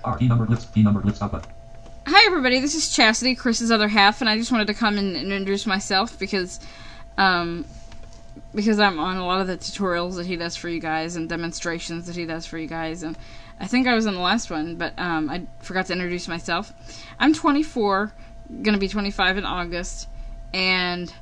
Key numbered lips output. Hi everybody, this is Chastity, Chris's other half, and I just wanted to come and introduce myself because I'm on a lot of the tutorials that he does for you guys and demonstrations that he does for you guys, and I think I was in the last one, but I forgot to introduce myself. I'm 24, gonna be 25 in August, and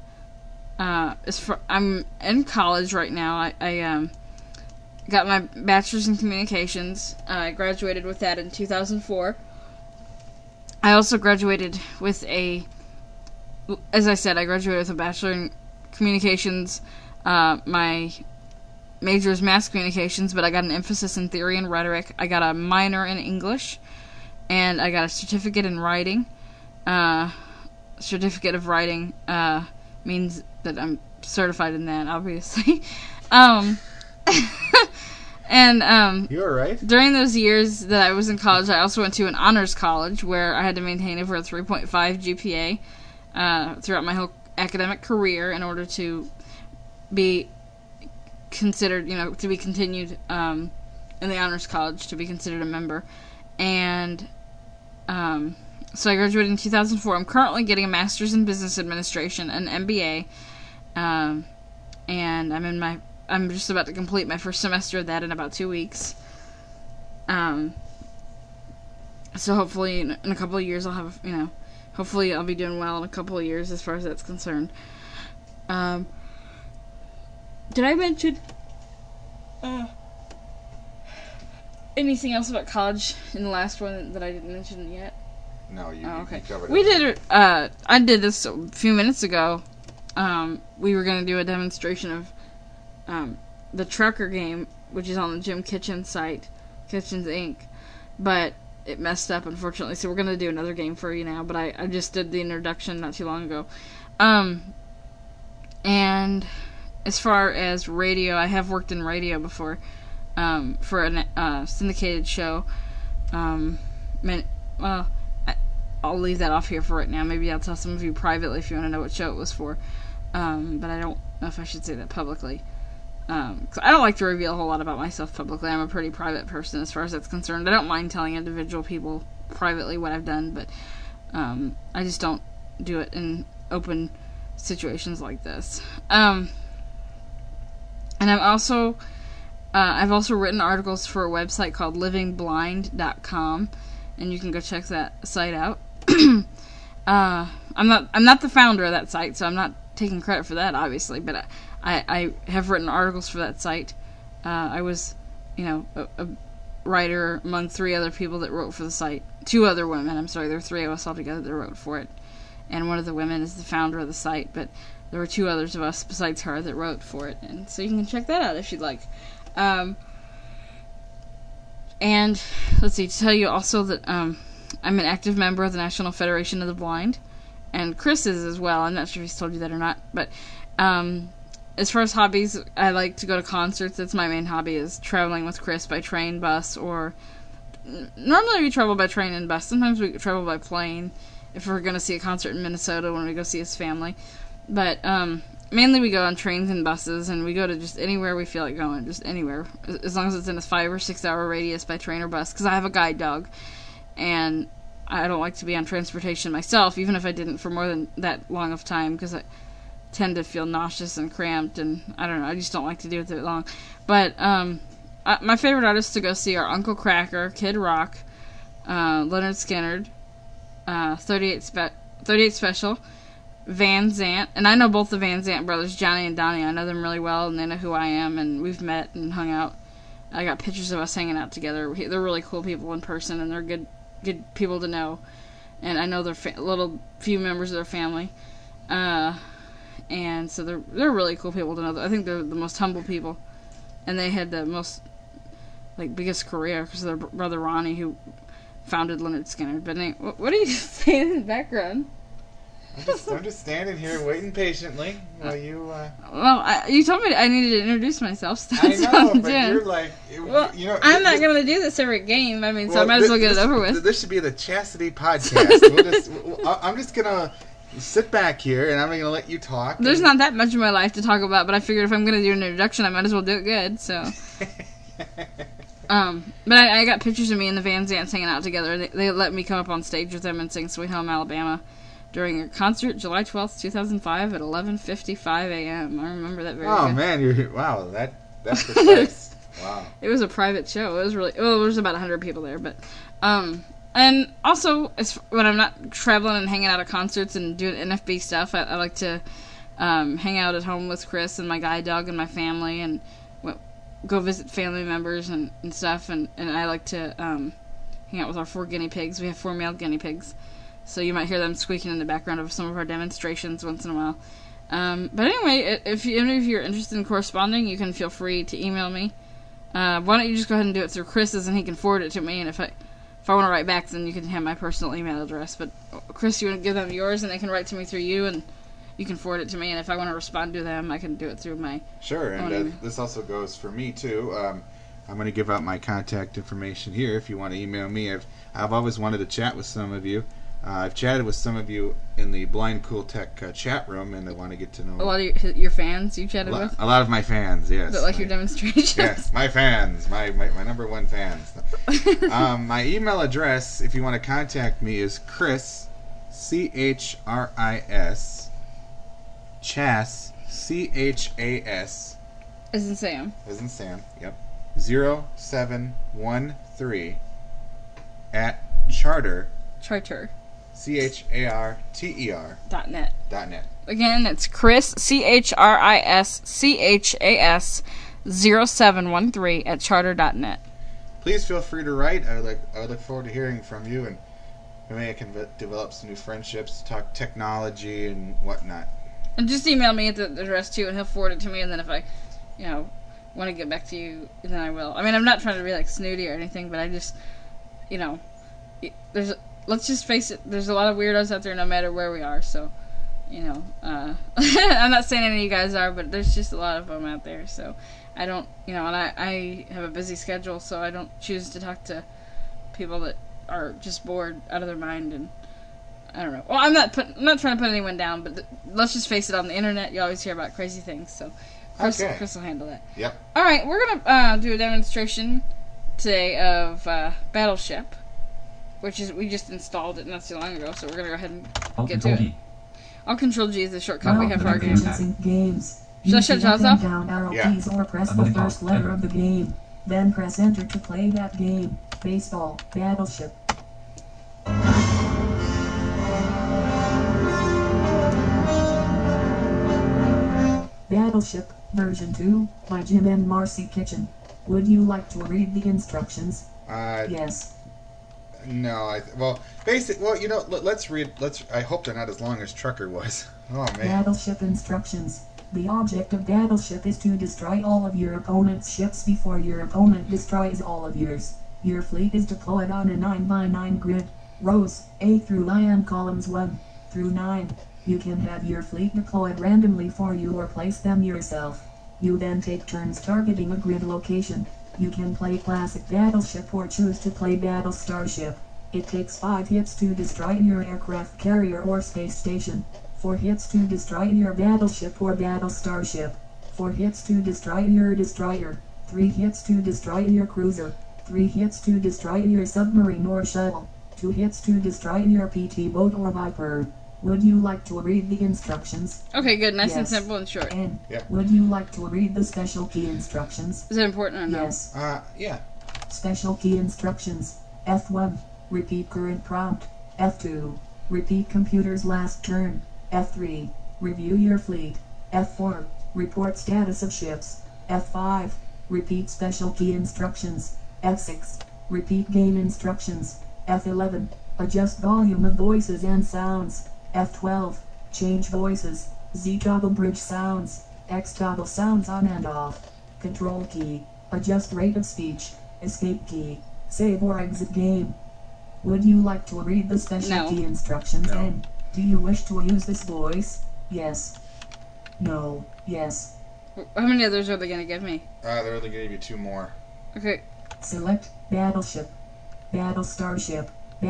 I'm in college right now. I got my bachelor's in communications. I graduated with that in 2004. I also graduated with as I said, I graduated with a bachelor in communications. My major is mass communications, but I got an emphasis in theory and rhetoric. I got a minor in English, and I got a certificate in writing. Certificate of writing means that I'm certified in that, obviously. And you're right. During those years that I was in college, I also went to an honors college where I had to maintain over a 3.5 GPA throughout my whole academic career in order to be considered, to be continued in the honors college, to be considered a member. And so I graduated in 2004. I'm currently getting a master's in business administration, an MBA, and I'm just about to complete my first semester of that in about 2 weeks. So hopefully in a couple of years I'll have, hopefully I'll be doing well in a couple of years as far as that's concerned. Did I mention anything else about college in the last one that I didn't mention yet? No, you covered it. We did I did this a few minutes ago. We were going to do a demonstration of the Trucker game, which is on the Jim Kitchen site, Kitchens Inc., but it messed up, unfortunately, so we're going to do another game for you now, but I just did the introduction not too long ago. And as far as radio, I have worked in radio before, for a syndicated show. I'll leave that off here for right now. Maybe I'll tell some of you privately if you want to know what show it was for, but I don't know if I should say that publicly. 'Cause I don't like to reveal a whole lot about myself publicly. I'm a pretty private person as far as that's concerned. I don't mind telling individual people privately what I've done, but I just don't do it in open situations like this. And I've also written articles for a website called livingblind.com, and you can go check that site out. I'm not the founder of that site, so I'm not taking credit for that, obviously, but I have written articles for that site. I was, a writer among 3 other people that wrote for the site. 2 other women, I'm sorry, there were 3 of us all together that wrote for it. And one of the women is the founder of the site, but there were 2 others of us besides her that wrote for it. And so you can check that out if you'd like. And, let's see, to tell you also that I'm an active member of the National Federation of the Blind. And Chris is as well. I'm not sure if he's told you that or not. But as far as hobbies, I like to go to concerts. That's my main hobby, is traveling with Chris by train, bus, or... Normally we travel by train and bus. Sometimes we travel by plane if we're going to see a concert in Minnesota when we go see his family. But mainly we go on trains and buses, and we go to just anywhere we feel like going. Just anywhere. As long as it's in a 5 or 6 hour radius by train or bus. Because I have a guide dog. And I don't like to be on transportation myself, even if I didn't for more than that long of time, because I tend to feel nauseous and cramped, and I don't know, I just don't like to do it that long. But my favorite artists to go see are Uncle Kracker, Kid Rock, Leonard Skinner, 38 Special, Van Zant, and I know both the Van Zant brothers, Johnny and Donnie. I know them really well, and they know who I am, and we've met and hung out. I got pictures of us hanging out together. They're really cool people in person, and they're good people to know, and I know they're little few members of their family, and so they're really cool people to know. I think they're the most humble people, and they had the most biggest career because of their brother Ronnie, who founded Leonard Skinner. But anyway, what are you saying in the background? I'm just standing here waiting patiently while you... Well, you told me I needed to introduce myself, so I that's know, what I'm but doing. you're like... I'm not going to do this every game, so I might as well get it over with. This should be the Chastity podcast. I'm just going to sit back here, and I'm going to let you talk. There's not that much of my life to talk about, but I figured if I'm going to do an introduction, I might as well do it good, so... But I got pictures of me and the Van Zants hanging out together. They let me come up on stage with them and sing Sweet Home Alabama during a concert July 12th, 2005 at 11:55 a.m. I remember that very good. Oh man, wow, that's precise. Wow. It was a private show. It was really there was about 100 people there, but and also when I'm not traveling and hanging out at concerts and doing NFB stuff, I like to hang out at home with Chris and my guide dog and my family and go visit family members and stuff, and I like to hang out with our 4 guinea pigs. We have 4 male guinea pigs, so you might hear them squeaking in the background of some of our demonstrations once in a while. But anyway, if any of you are interested in corresponding, you can feel free to email me. Why don't you just go ahead and do it through Chris's, and he can forward it to me, and if I want to write back, then you can have my personal email address. But Chris, you want to give them yours, and they can write to me through you, and you can forward it to me, and if I want to respond to them, I can do it through my... Sure, and this also goes for me, too. I'm going to give out my contact information here if you want to email me. I've always wanted to chat with some of you. I've chatted with some of you in the Blind Cool Tech chat room, and I want to get to know... A lot of your fans you chatted with? A lot of my fans, yes. But like your demonstrations? Yes, my fans, my number one fans. My email address, if you want to contact me, is Chris, C-H-R-I-S, Chas, C-H-A-S. As in Sam. As in Sam, yep. 0713 at Charter. C-H-A-R-T-E-R. .net. .net. Again, it's Chris, C-H-R-I-S-C-H-A-S 0713 at charter.net. Please feel free to write. I would look forward to hearing from you, and maybe I can develop some new friendships, talk technology and whatnot. And just email me at the address too, and he'll forward it to me. And then if I, want to get back to you, then I will. I mean, I'm not trying to be like snooty or anything, but I just, let's just face it. There's a lot of weirdos out there, no matter where we are. So, I'm not saying any of you guys are, but there's just a lot of them out there. So, I don't, and I have a busy schedule, so I don't choose to talk to people that are just bored out of their mind and. I don't know. Well, I'm not trying to put anyone down, but let's just face it. On the internet, you always hear about crazy things. So, Chris will handle that. Yep. All right, we're gonna do a demonstration today of Battleship, which is we just installed it not too long ago. So we're gonna go ahead and get to it. Alt Control G is the shortcut we have for our game. Games. Should I shut Jaws off? Down arrow keys or press the first letter of the game. Then press enter to play that game. Baseball, Battleship. Battleship, version 2, by Jim and Marcy Kitchen. Would you like to read the instructions? Yes. No, let's read, I hope they're not as long as Trucker was. Oh, man. Battleship instructions. The object of Battleship is to destroy all of your opponent's ships before your opponent destroys all of yours. Your fleet is deployed on a 9x9 grid. Rows, A through I and columns 1 through 9. You can have your fleet deployed randomly for you or place them yourself. You then take turns targeting a grid location. You can play Classic Battleship or choose to play Battle Starship. It takes 5 hits to destroy your aircraft carrier or space station. 4 hits to destroy your battleship or battle starship. 4 hits to destroy your destroyer. 3 hits to destroy your cruiser. 3 hits to destroy your submarine or shuttle. 2 hits to destroy your PT boat or Viper. Would you like to read the instructions? Okay, good. Nice and Yes. simple and short. And Yep. would you like to read the special key instructions? Is it important or no? Yes. Yeah. Special key instructions. F1. Repeat current prompt. F2. Repeat computer's last turn. F3. Review your fleet. F4. Report status of ships. F5. Repeat special key instructions. F6. Repeat game instructions. F11. Adjust volume of voices and sounds. F12. Change voices. Z toggle bridge sounds. X toggle sounds on and off. Control key. Adjust rate of speech. Escape key. Save or exit game. Would you like to read the special No. key instructions? No. And do you wish to use this voice? Yes. No. Yes. How many others are they going to give me? They're only going to give you 2 more. Okay. Select Battleship. Battle Starship.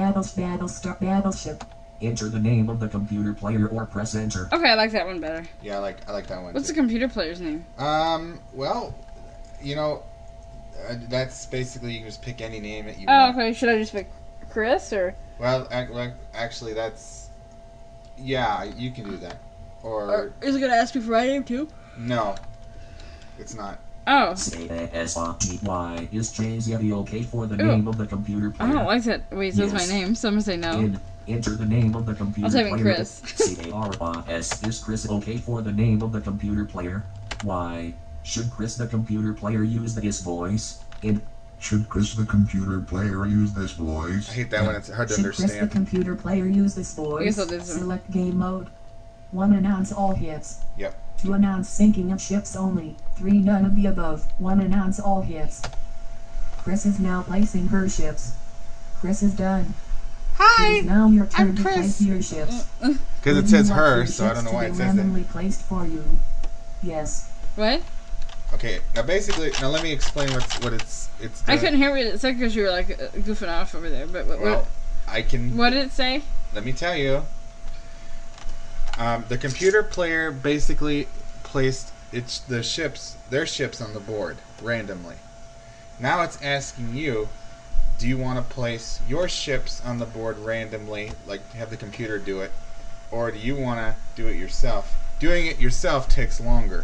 Battleship. Enter the name of the computer player or press enter. Okay, I like that one better. Yeah, I like that one. What's the too. computer player's name? Well, That's basically, you can just pick any name that you Oh, want. okay. Should I just pick Chris or Well, actually, that's... Yeah, you can do that. Or is it gonna ask me for my name too? no, it's not. Oh, S-A-S-R-T-Y. Is Jay okay for the Ooh. name of the computer I player? don't like that. Wait, it says Yes. my name, so I'm gonna say no. Enter the name of the computer I'll type in player. Chris. C-A-R-S. Is Chris okay for the name of the computer player? Why? Should Chris the computer player use this voice? Should Chris the computer player use this I voice? hate that one. It's hard to Should Chris the understand. computer player use this I voice? guess I'll do this one. Select game mode. 1. Announce all hits. Yep. 2. Announce sinking of ships only. 3. None of the above. 1. Announce all hits. Chris is now placing her ships. Chris is done. It is now your turn I'm to Chris. place your ships. Because Would it says you like her, your so I don't ships know to why be it says that. randomly placed for you. Yes. What? Okay, now basically, now let me explain what it's I doing. couldn't hear what it said because you were like goofing off over there. But Well, I can... what did it say? Let me tell you. The computer player basically placed their ships on the board randomly. Now it's asking you, do you want to place your ships on the board randomly, like have the computer do it, or do you want to do it yourself? Doing it yourself takes longer.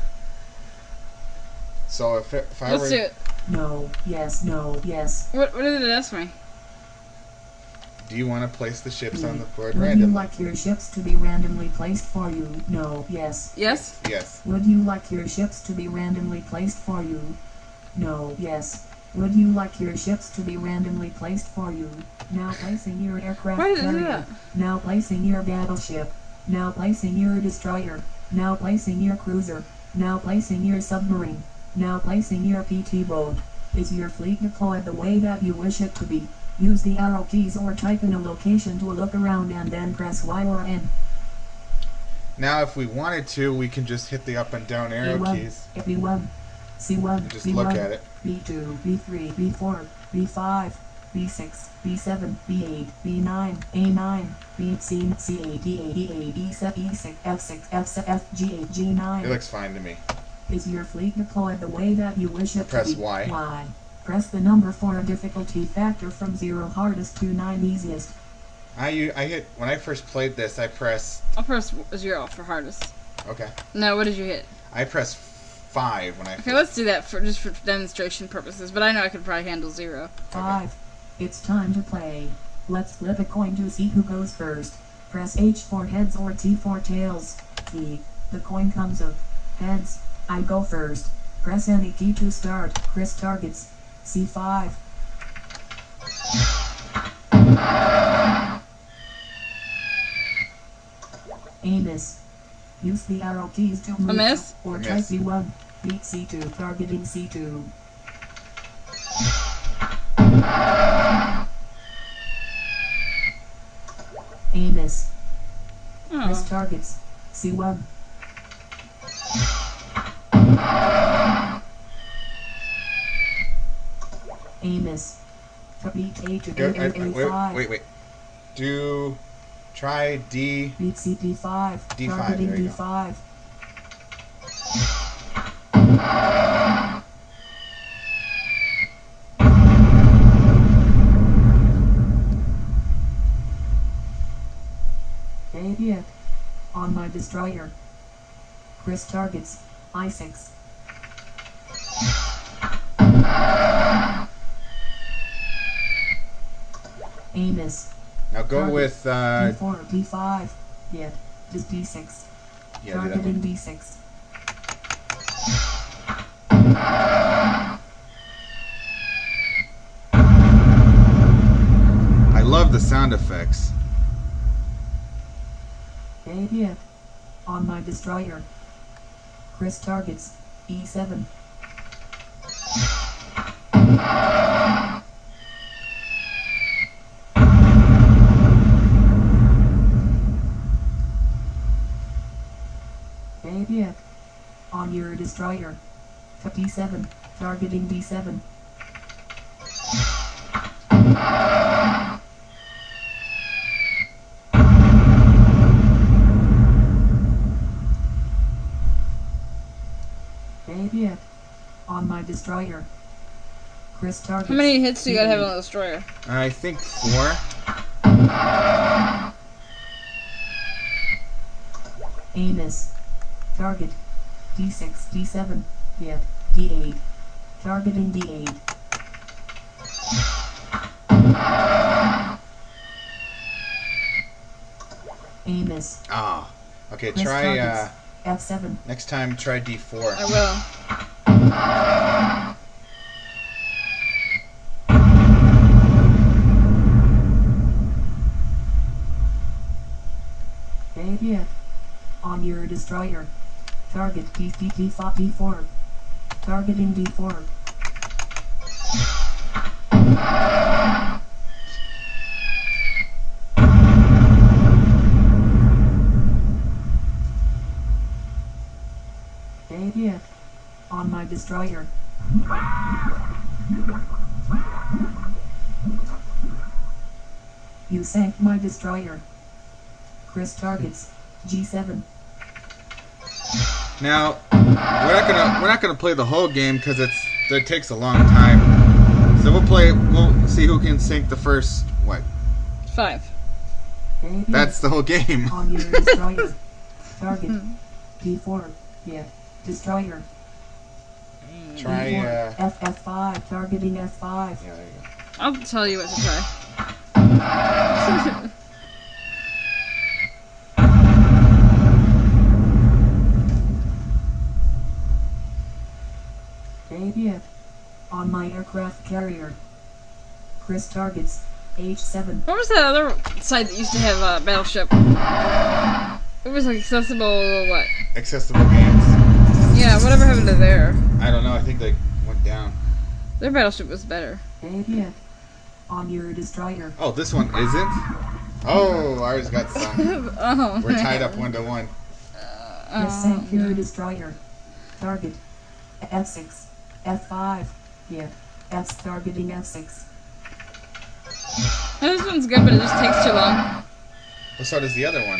So if I Let's were... do it. No. Yes. No. Yes. What did it ask me? Do you want to place the ships on the board Would you randomly? like your ships to be randomly placed for you? No. Yes. Yes. Yes. Would you like your ships to be randomly placed for you? No. Yes. Would you like your ships to be randomly placed for you? Now placing your aircraft Why did it do carrier. that? Now placing your battleship. Now placing your destroyer. Now placing your cruiser. Now placing your submarine. Now placing your PT boat. Is your fleet deployed the way that you wish it to be? Use the arrow keys or type in a location to look around and then press Y or N. Now if we wanted to, we can just hit the up and down arrow B1, keys B1, C1, and just B1, look at it. B2, B3, B4, B5, B6, B7, B8, B9, A9, B10, C8, D8, D8, D7, E6, F6, F7, G8, G9. It looks fine to me. Is your fleet deployed the way that you wish it Press to be? Y. Y. Press the number for a difficulty factor from 0 hardest to 9 easiest. I hit when I first played this. I pressed I'll press 0 for hardest. okay. No, what did you hit? I pressed 5 when I. Okay, let's do that for demonstration purposes. But I know I could probably handle 0. 5. It's time to play. Let's flip a coin to see who goes first. Press H for heads or T for tails. T. The coin comes up. Heads. I go first. Press any key to start. Chris targets. C5. Amos. Use the arrow keys to move miss? or A try miss. C1. Beat C2. Targeting C2. Amos. Chris Oh. targets. C1. Amos. Beat A to Go, A5. wait. Do try D. Beat CP5. D5, Targeting there you go. D5. Idiot. On my destroyer. Chris targets. I6. Amos. Now go Target. with D4, D5. Yet. Just D6. yeah. Do that Targeting one. D6. I love the sound effects. Idiot. On my destroyer. Chris targets. E7. Idiot. On your destroyer. D7. Targeting D7. Idiot. On my destroyer. Chris targets. How many hits do you gotta have on D8. the destroyer? I think 4. Amos. Target. D6, D7. Yeah. D8. Targeting D8. Amos. Ah. Okay, Chris try, targets. F7. next time try D4. I will. Yeah. On your destroyer. Target D4. Targeting D4. Yeah. On my destroyer. You sank my destroyer. Chris targets. G7. Now, we're not gonna play the whole game because it takes a long time. So we'll see who can sink the first, what? 5. That's the whole game. On your destroyer. Target. D4. Yeah. Destroyer. Try, D4. F5. Targeting F5. yeah, there you go. I'll tell you what to try. Yeah. On my aircraft carrier. Chris targets. H7. What was that other site that used to have a battleship? It was like accessible, what? Accessible games. Yeah, whatever happened to there? I don't know, I think they went down. Their battleship was better. Yeah. On your destroyer. Oh, this one isn't? Oh, ours got some. Oh, We're tied up 1-1. Chris sank your destroyer. Target. F6. F5. Yeah. F targeting F6. This one's good, but it just takes too long. Well, so does the other one.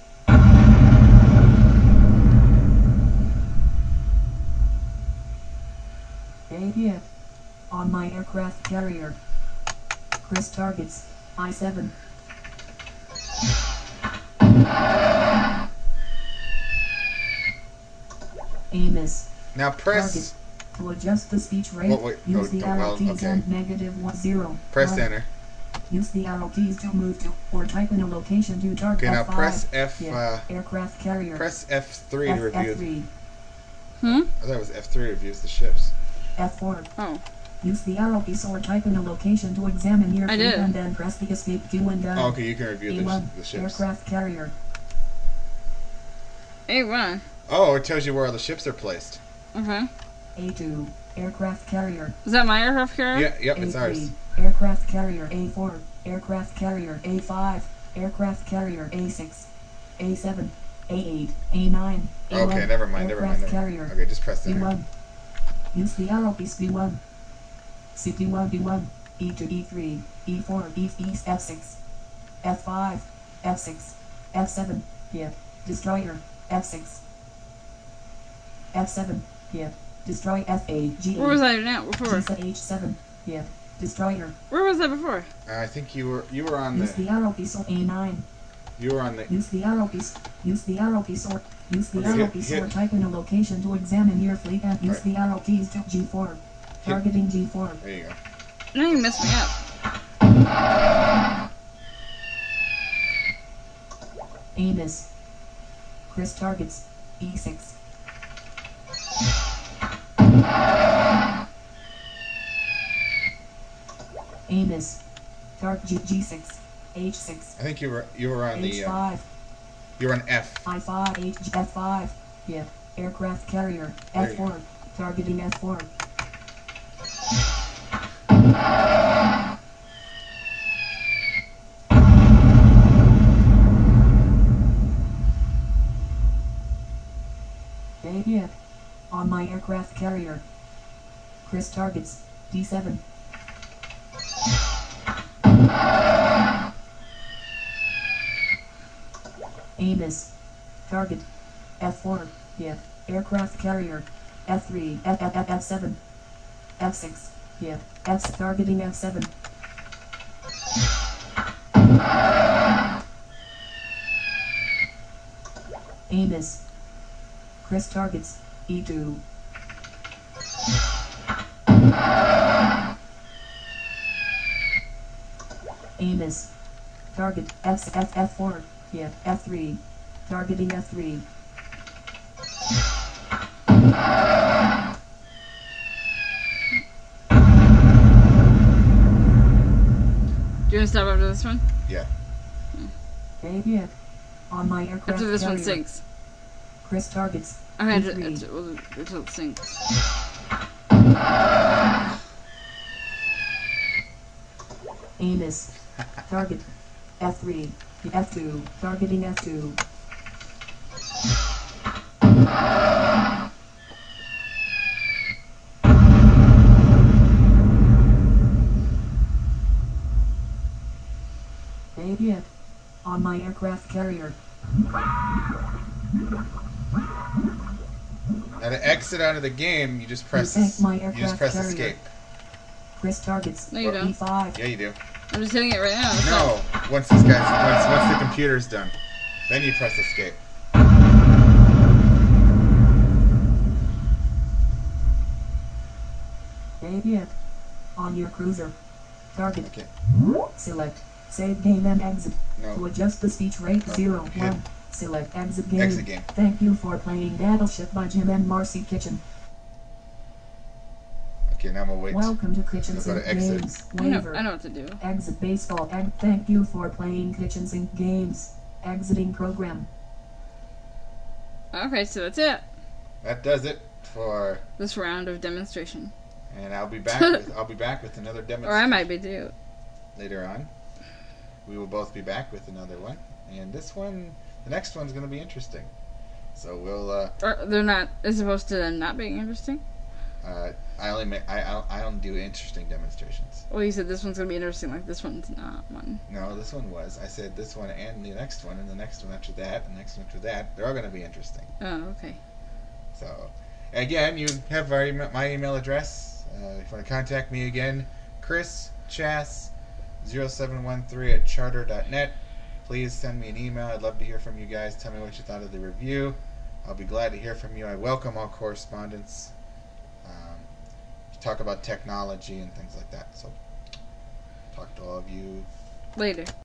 Yeah. On my aircraft carrier. Chris targets. I7. Amos. Now press Target. To adjust the speech rate, wait, use the arrow well, keys okay. and -10. press One. enter. Use the arrow keys to move to or type in a location to target. Okay, now F5. press F. Yeah. Aircraft carrier. Press F3 to review. F3. Hmm? I thought it was F3 to review the ships. F4. Oh. Use the arrow keys or type in a location to examine your I fleet did. and then press the escape key when done. Oh, okay, you can review A1. the ships. Aircraft carrier. Hey, run. Oh, it tells you where all the ships are placed. Okay. A2. Aircraft carrier. Is that my aircraft carrier? Yeah, yep, it's A3. ours. Aircraft carrier. A4. Aircraft carrier. A5. Aircraft carrier. A6. A7. A8. A9. A1. Okay, never mind. Aircraft carrier. Okay, just press enter. B1. Use the arrow keys B1. C1 B1. E2 E3. E4 E F6. F5. F6. F7. Yeah. Destroyer. F6. F7. Yeah. Destroy F8. G8. Where was I now before? H7. Yeah. Destroyer. Where was I before? I think you were on Use the the arrow keys or A9. you were on the Use the arrow keys. Use the arrow keys or use the Okay, arrow hit- keys hit. or type in a location to examine your fleet and use Right. the arrow keys to G4. Targeting G4. there you go. Now you messed me up. Amos. Chris targets. E6. Amos. Target G6. H6. I think you were on the H5. you were on F. I5. F5. Yeah. Aircraft carrier. There you F4. Targeting F4. Yeah. On my aircraft carrier. Chris targets. D7. Amos. Target. F4. Yeah. Aircraft carrier. F3. F7. F6. Yeah. F targeting F7. Amos. Chris targets E2. Amos. Target F4. Yeah, F3. Targeting F3. Do you want to stop after this one? Yeah. Hey, yeah. On my aircraft After this one carrier, sinks. Chris targets Okay, E3. until it sinks. Amos. Target F3. F2. Targeting F2. Hey, yeah. On my aircraft carrier. Now to exit out of the game, you just press Protect my you just aircraft press carrier. escape. Chris targets No, you don't. E5. Yeah, you do. I'm just hitting it right now. No, once this guy's once the computer's done, then you press escape. Hey, yeah. On your cruiser. Target. Okay. Select. Save game and exit. To No. adjust the speech rate Oh, 0, hit. 1. Select exit game. Exit game. Thank you for playing Battleship by Jim and Marcy Kitchen. Okay, now I'm gonna wait. Welcome to Kitchen I'll go Sink to exit. Games. I know Waiver. what to do. Exit baseball. Thank you for playing Kitchen Sink Games. Exiting program. Okay, so that's it. That does it for, This round of demonstration. and I'll be back with another Or I demonstration might be too. later on. We will both be back with another one, and this one, the next one's gonna be interesting. So we'll Or they're not, as opposed to them not being interesting. I only do interesting demonstrations. Well, you said this one's gonna be interesting, like this one's not one. No, this one was. I said this one and the next one and the next one after that and the next one after that. They're all going to be interesting. Oh, okay. So, again, you have my email address. If you want to contact me again, Chris Chass 0713@charter.net. Please send me an email. I'd love to hear from you guys. Tell me what you thought of the review. I'll be glad to hear from you. I welcome all correspondence. Talk about technology and things like that. So, talk to all of you Later.